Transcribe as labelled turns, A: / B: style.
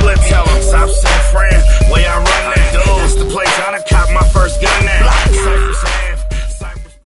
A: split, tell them, stop San Fran, way I run that. Dude, it's the place I